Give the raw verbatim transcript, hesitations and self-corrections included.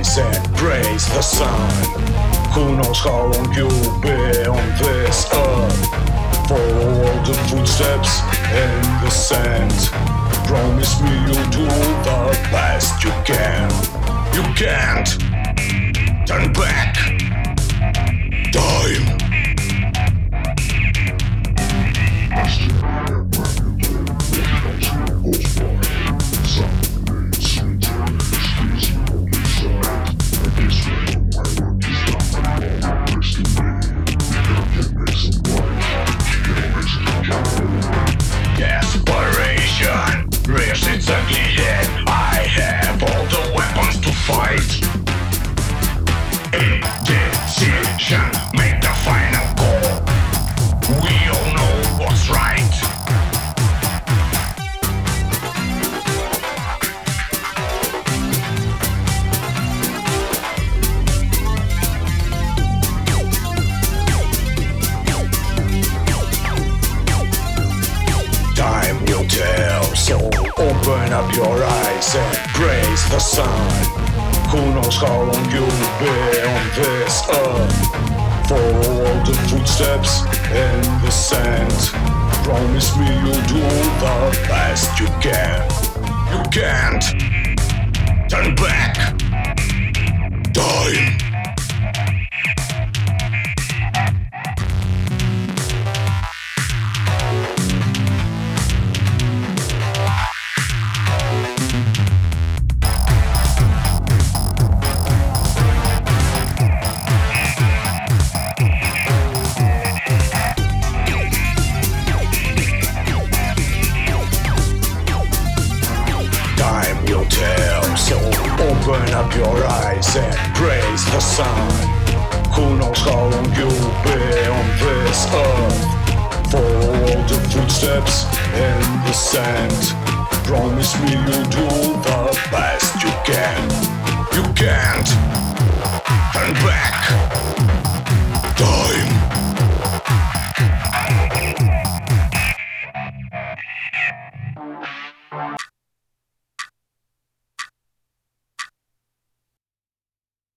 rise and praise the sun. Who knows how long you'll be on this earth? Follow all the footsteps in the sand. Promise me you'll do the best you can. You can't turn back time. Desperation reaches ugly yet I have all the weapons to fight. Indecision, make the final call. We all know what's right. Time will tell, so open up your eyes and praise the sun. Who knows how long you'll be on this earth? Follow all the footsteps in the sand. Promise me you'll do the best you can. You can't turn back time. Time will tell, so open up your eyes and praise the sun. Who knows how long you'll be on this earth? Follow all the footsteps in the sand. Promise me you'll do the best you can. You can't